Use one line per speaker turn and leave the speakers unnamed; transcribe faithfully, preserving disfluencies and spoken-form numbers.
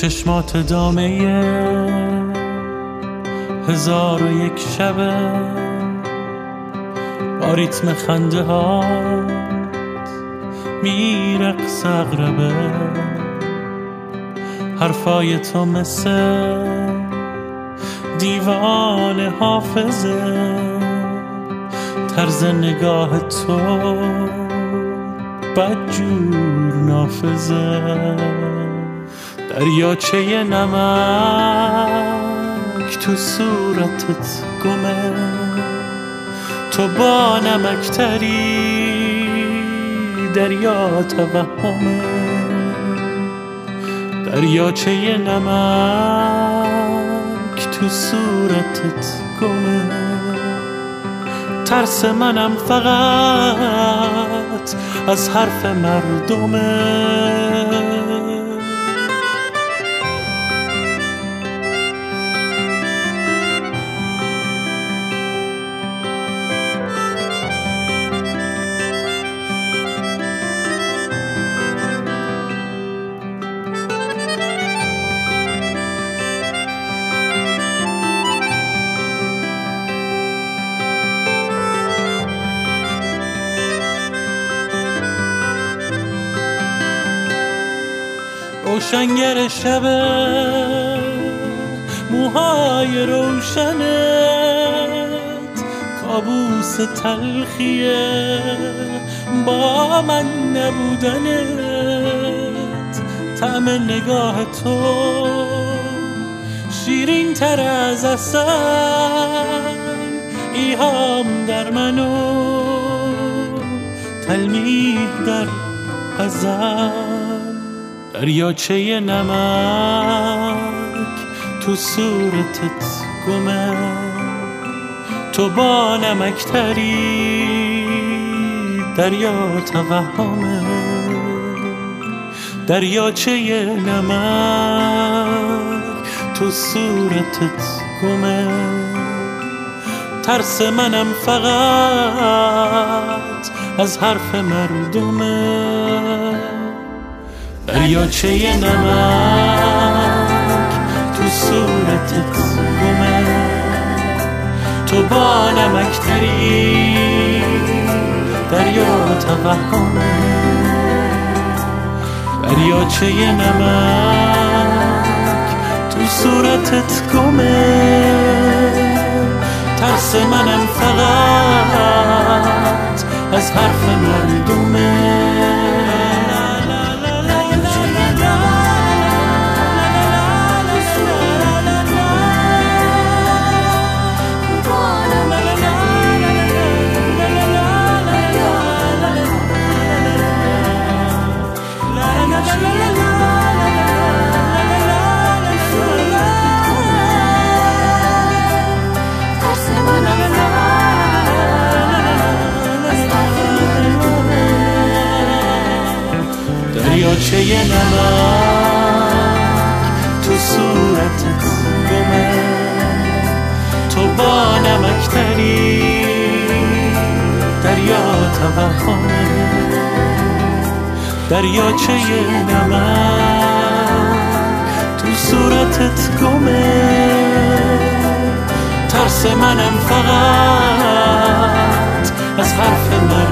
چشمات دامه هزار و یک شبه، با ریتم خنده هات میرقص اغربه. حرفای تو مثل دیوان حافظه، طرز نگاه تو بدجور نافذه. دریاچه نمک تو صورتت گمه، تو با نمکتری دریا توهمه. دریاچه نمک تو صورتت گمه، ترس منم فقط از حرف مردمه. روشنگر شبه، موهای روشنت، کابوس تلخیه با من نبودنت. طعم نگاه تو شیرین تر از عسل، ایهام در منو تلمیح در غزل. دریاچه نمک تو صورتت گمه، تو با نمکتری دریا توهمه. دریاچه نمک تو صورتت گمه، ترس منم فقط از حرف مردمه. دریاچه نمک تو صورتت گمه، تو با نمکتری دریا توهمه. دریاچه نمک تو صورتت گمه، ترس منم فقط از حرف مردمه. دریاچه نمک تو صورتت گمه، تو با نمکتری دریا توهمه. دریاچه نمک تو صورتت گمه، ترس منم فقط از حرف من